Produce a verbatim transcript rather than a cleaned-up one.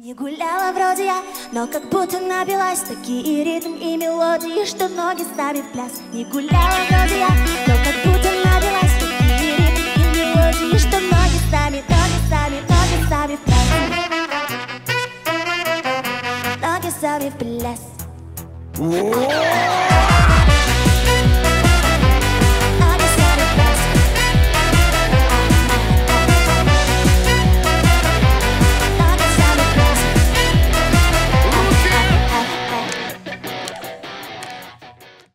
Не гуляла вроде я, но как будто напилась. Такие ритм и мелодии, что ноги сами в пляс. Не гуляла вроде я, но как будто напилась. Такие ритм и мелодии, что ноги сами, ноги сами, ноги сами в пляс. Ноги сами в пляс.